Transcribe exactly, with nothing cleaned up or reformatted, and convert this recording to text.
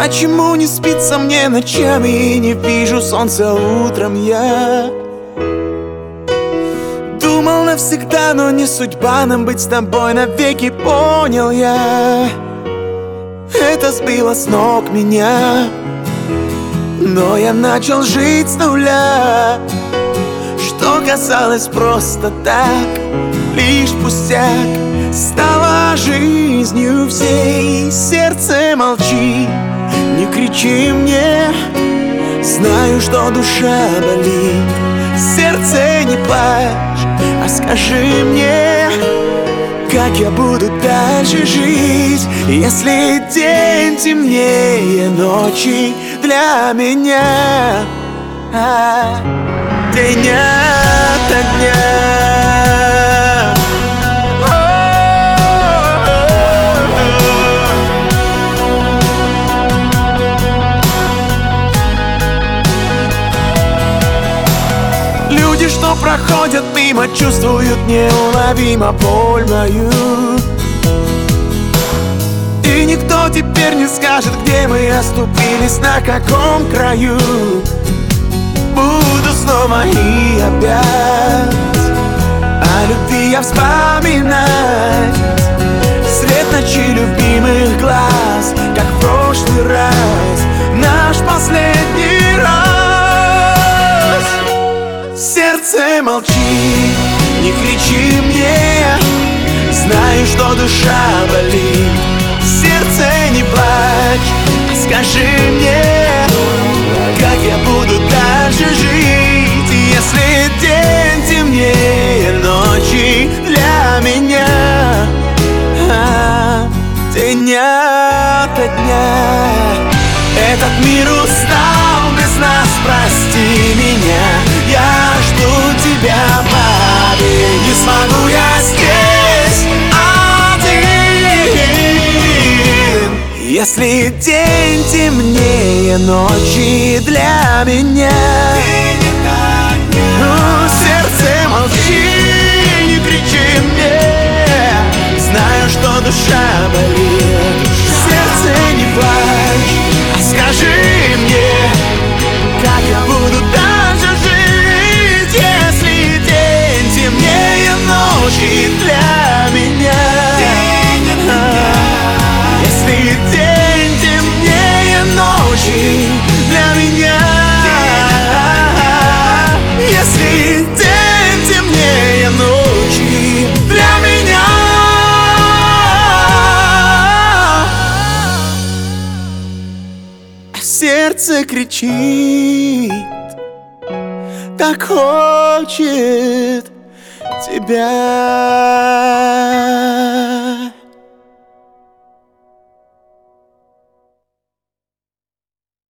Почему не спится мне ночами и не вижу солнца утром я? Думал навсегда, но не судьба нам быть с тобой навеки, понял я. Это сбило с ног меня, но я начал жить с нуля. Что казалось просто так, лишь пустяк, стало жизнью всей. Сердце, молчи, не кричи мне, знаю, что душа болит. Сердце, не плачь, а скажи мне, как я буду дальше жить, если день темнее ночи для меня, а, день ото дня. Люди, что проходят мимо, чувствуют неуловимо боль мою. И никто теперь не скажет, где мы оступились, на каком краю. Буду снова и опять о любви я вспоминать, свет ночи любимых глаз, как в прошлый раз, наш последний раз. Сердце, молчи, не кричи мне, знаю, что душа болит. Сердце, не плачь, а скажи мне, как я буду дальше жить, если день темнее ночи для меня, а, день ото дня. Этот мир устал без нас, прости меня. Я жду тебя, поверь, не смогу я здесь один, если день темнее ночи для меня. Ну, сердце, молчи, не кричи мне, знаю, что душа болит. Сердце, не плачь, а скажи мне, как я буду дальше жить, если день темнее ночи для меня. Если день темнее ночи для меня. Если день темнее ночи для меня. Сердце кричит, так хочет тебя.